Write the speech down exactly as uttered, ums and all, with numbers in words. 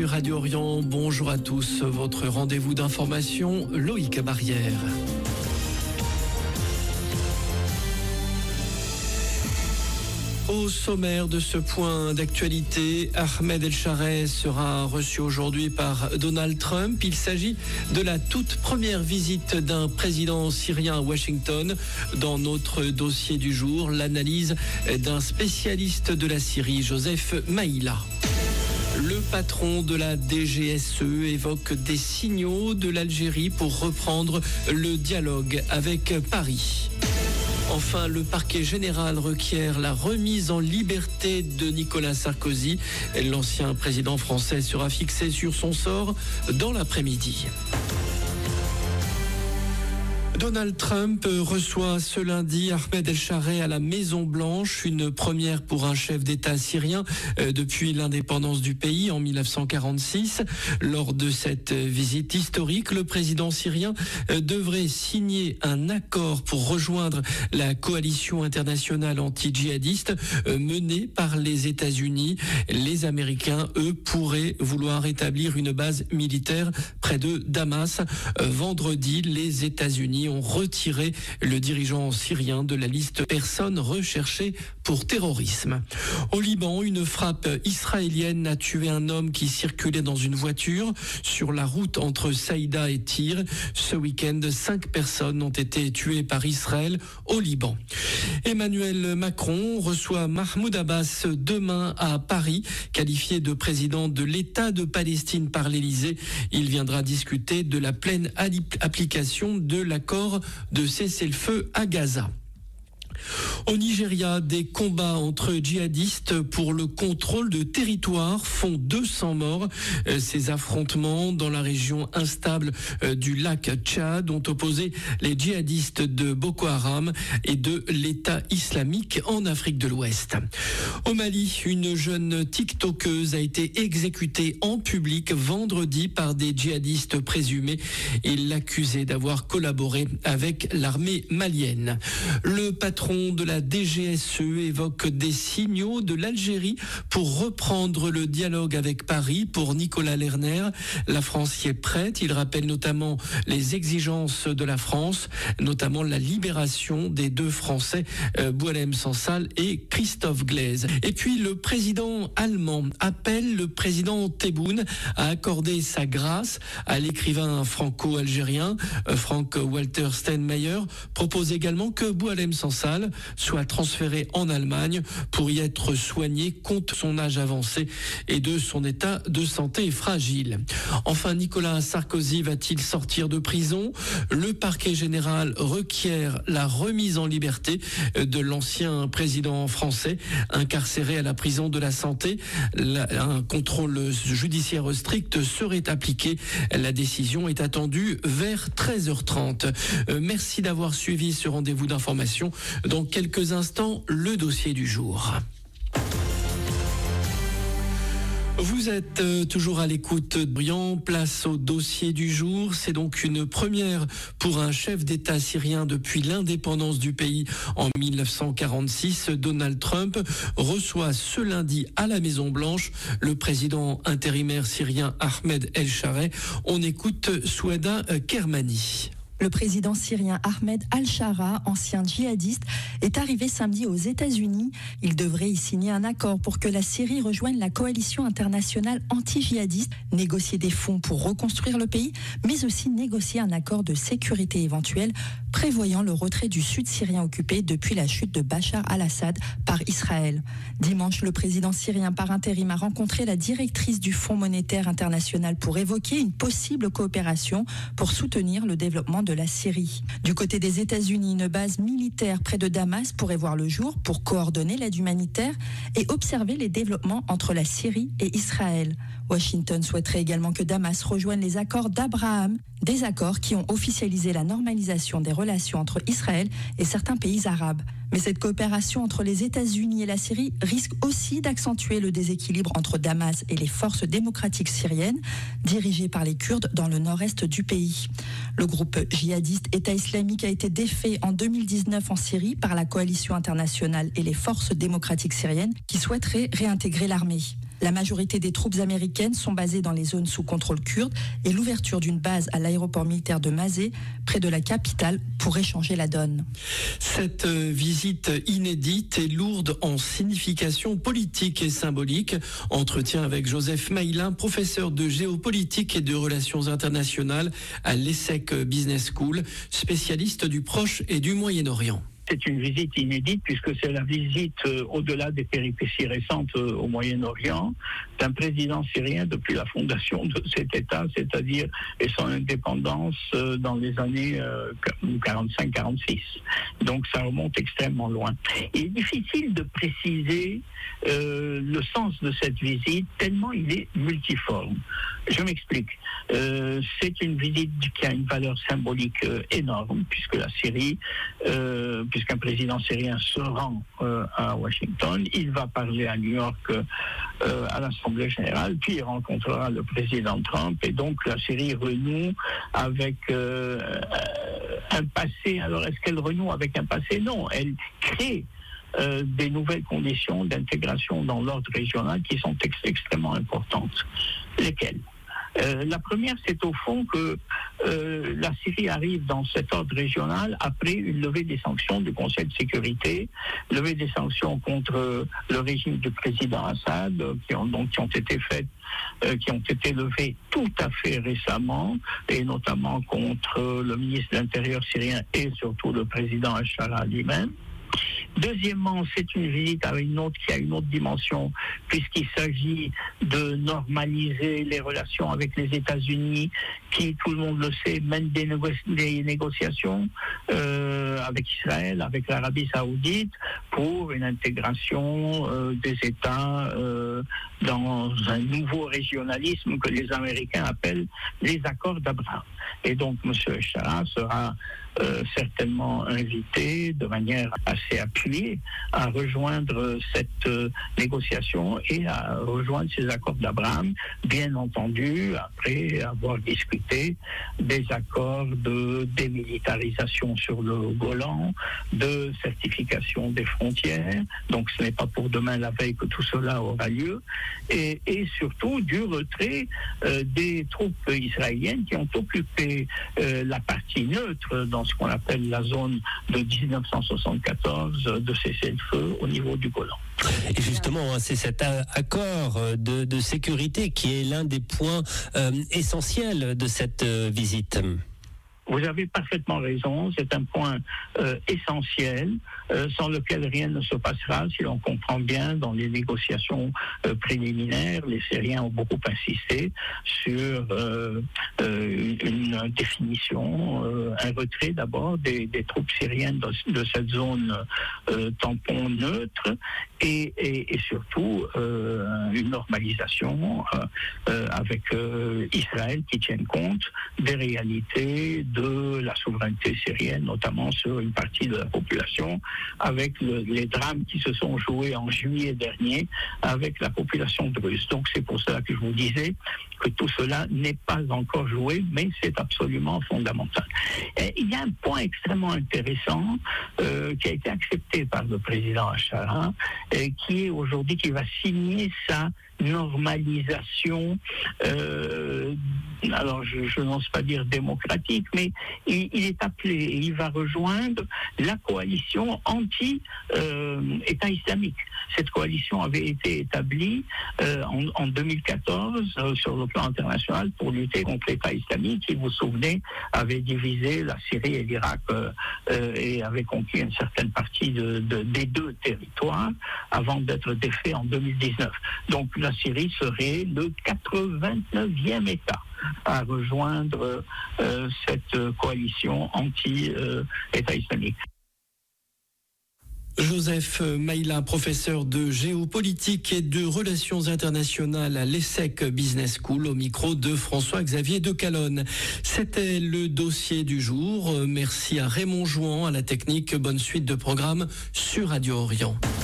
sur Radio Orient. Bonjour à tous. Votre rendez-vous d'information, Loïc Barrière. Au sommaire de ce point d'actualité, Ahmed El-Shareh sera reçu aujourd'hui par Donald Trump. Il s'agit de la toute première visite d'un président syrien à Washington. Dans notre dossier du jour, l'analyse d'un spécialiste de la Syrie, Joseph Maïla. Le patron de la D G S E évoque des signaux de l'Algérie pour reprendre le dialogue avec Paris. Enfin, le parquet général requiert la remise en liberté de Nicolas Sarkozy. L'ancien président français sera fixé sur son sort dans l'après-midi. Donald Trump reçoit ce lundi Ahmed El-Shareh à la Maison-Blanche, une première pour un chef d'État syrien depuis l'indépendance du pays en mille neuf cent quarante-six. Lors de cette visite historique, le président syrien devrait signer un accord pour rejoindre la coalition internationale anti-djihadiste menée par les États-Unis. Les Américains, eux, pourraient vouloir établir une base militaire près de Damas. Vendredi, les États-Unis ont retiré le dirigeant syrien de la liste personnes recherchées pour terrorisme. Au Liban, une frappe israélienne a tué un homme qui circulait dans une voiture sur la route entre Saïda et Tyr. Ce week-end, cinq personnes ont été tuées par Israël au Liban. Emmanuel Macron reçoit Mahmoud Abbas demain à Paris, qualifié de président de l'État de Palestine par l'Élysée. Il viendra discuter de la pleine application de l'accord de cessez-le-feu à Gaza. Au Nigeria, des combats entre djihadistes pour le contrôle de territoire font deux cents morts. Ces affrontements dans la région instable du lac Tchad ont opposé les djihadistes de Boko Haram et de l'État islamique en Afrique de l'Ouest. Au Mali, une jeune TikTokeuse a été exécutée en public vendredi par des djihadistes présumés. Ils l'accusaient d'avoir collaboré avec l'armée malienne. Le patron de la D G S E évoque des signaux de l'Algérie pour reprendre le dialogue avec Paris. Pour Nicolas Lerner, la France y est prête. Il rappelle notamment les exigences de la France, notamment la libération des deux Français, euh, Boualem Sansal et Christophe Glaise. Et puis le président allemand appelle le président Tebboune à accorder sa grâce à l'écrivain franco-algérien euh, Frank-Walter Steinmeier. Propose également que Boualem Sansal soit transféré en Allemagne pour y être soigné compte son âge avancé et de son état de santé fragile. Enfin, Nicolas Sarkozy va-t-il sortir de prison? Le parquet général requiert la remise en liberté de l'ancien président français incarcéré à la prison de la Santé. Un contrôle judiciaire strict serait appliqué. La décision est attendue vers treize heures trente. Merci d'avoir suivi ce rendez-vous d'information. Dans quelques instants, le dossier du jour. Vous êtes euh, toujours à l'écoute de Briand, place au dossier du jour. C'est donc une première pour un chef d'État syrien depuis l'indépendance du pays en mille neuf cent quarante-six. Donald Trump reçoit ce lundi à la Maison-Blanche le président intérimaire syrien Ahmed El-Shareh. On écoute Soueda Kermani. Le président syrien Ahmed Al-Shara, ancien djihadiste, est arrivé samedi aux États-Unis. Il devrait y signer un accord pour que la Syrie rejoigne la coalition internationale anti-djihadiste, négocier des fonds pour reconstruire le pays, mais aussi négocier un accord de sécurité éventuel prévoyant le retrait du sud syrien occupé depuis la chute de Bachar al-Assad par Israël. Dimanche, le président syrien par intérim a rencontré la directrice du Fonds monétaire international pour évoquer une possible coopération pour soutenir le développement de la Syrie. Du côté des États-Unis, une base militaire près de Damas pourrait voir le jour pour coordonner l'aide humanitaire et observer les développements entre la Syrie et Israël. Washington souhaiterait également que Damas rejoigne les accords d'Abraham, des accords qui ont officialisé la normalisation des relations entre Israël et certains pays arabes. Mais cette coopération entre les États-Unis et la Syrie risque aussi d'accentuer le déséquilibre entre Damas et les forces démocratiques syriennes, dirigées par les Kurdes dans le nord-est du pays. Le groupe djihadiste État islamique a été défait en deux mille dix-neuf en Syrie par la coalition internationale et les forces démocratiques syriennes qui souhaiteraient réintégrer l'armée. La majorité des troupes américaines sont basées dans les zones sous contrôle kurde et l'ouverture d'une base à l'aéroport militaire de Mazeh, près de la capitale, pourrait changer la donne. Cette visite inédite et lourde en signification politique et symbolique. Entretien avec Joseph Maïlin, professeur de géopolitique et de relations internationales à l'ESSEC Business School, spécialiste du Proche et du Moyen-Orient. C'est une visite inédite puisque c'est la visite, euh, au-delà des péripéties récentes euh, au Moyen-Orient, d'un président syrien depuis la fondation de cet État, c'est-à-dire et son indépendance euh, dans les années euh, quarante-cinq quarante-six. Donc ça remonte extrêmement loin. Il est difficile de préciser euh, le sens de cette visite tellement il est multiforme. Je m'explique. Euh, c'est une visite qui a une valeur symbolique euh, énorme puisque la Syrie, euh, puisqu'un président syrien se rend euh, à Washington, il va parler à New York euh, à l'Assemblée générale, puis il rencontrera le président Trump, et donc la Syrie renoue avec euh, un passé. Alors est-ce qu'elle renoue avec un passé? Non, elle crée euh, des nouvelles conditions d'intégration dans l'ordre régional qui sont ex- extrêmement importantes. Lesquelles? Euh, la première, c'est au fond que euh, la Syrie arrive dans cet ordre régional après une levée des sanctions du Conseil de sécurité, levée des sanctions contre le régime du président Assad, qui ont, donc, qui ont été faites, euh, qui ont été levées tout à fait récemment, et notamment contre le ministre de l'Intérieur syrien et surtout le président Al-Shara lui-même. Deuxièmement, c'est une visite à une autre, qui a une autre dimension, puisqu'il s'agit de normaliser les relations avec les États-Unis, qui, tout le monde le sait, mènent des, négo- des négociations euh, avec Israël, avec l'Arabie Saoudite, pour une intégration euh, des États euh, dans un nouveau régionalisme que les Américains appellent les accords d'Abraham. Et donc, M. Al-Shara sera euh, certainement invité de manière assez appuyée à rejoindre cette euh, négociation et à rejoindre ces accords d'Abraham, bien entendu, après avoir discuté des accords de démilitarisation sur le Golan, de certification des frontières. Donc, ce n'est pas pour demain la veille que tout cela aura lieu. Et, et surtout, du retrait euh, des troupes israéliennes qui ont occupé euh, la partie neutre dans ce qu'on appelle la zone de dix-neuf cent soixante-quatorze de cessez-le-feu au niveau du Golan. Et justement, c'est cet accord de, de sécurité qui est l'un des points euh, essentiels de cette euh, visite. Vous avez parfaitement raison, c'est un point euh, essentiel, euh, sans lequel rien ne se passera. Si l'on comprend bien, dans les négociations euh, préliminaires, les Syriens ont beaucoup insisté sur euh, euh, une, une définition, euh, un retrait d'abord des, des troupes syriennes de, de cette zone euh, tampon neutre, et, et, et surtout euh, une normalisation euh, euh, avec euh, Israël qui tienne compte des réalités de de la souveraineté syrienne, notamment sur une partie de la population, avec le, les drames qui se sont joués en juillet dernier avec la population druze. Donc c'est pour cela que je vous disais que tout cela n'est pas encore joué, mais c'est absolument fondamental. Et il y a un point extrêmement intéressant euh, qui a été accepté par le président Al-Shara, et qui est aujourd'hui, qui va signer sa normalisation, euh, alors je, je n'ose pas dire démocratique, mais il, il est appelé et il va rejoindre la coalition anti-État euh, islamique. Cette coalition avait été établie euh, en, en deux mille quatorze euh, sur le plan international pour lutter contre l'État islamique qui, vous vous souvenez, avait divisé la Syrie et l'Irak euh, euh, et avait conquis une certaine partie de, de, des deux territoires avant d'être défait en deux mille dix-neuf. Donc la Syrie serait le quatre-vingt-neuvième État à rejoindre euh, cette coalition anti-État islamique. Joseph Maïlin, professeur de géopolitique et de relations internationales à l'ESSEC Business School, au micro de François-Xavier de Calonne. C'était le dossier du jour. Merci à Raymond Jouan, à la technique. Bonne suite de programmes sur Radio Orient.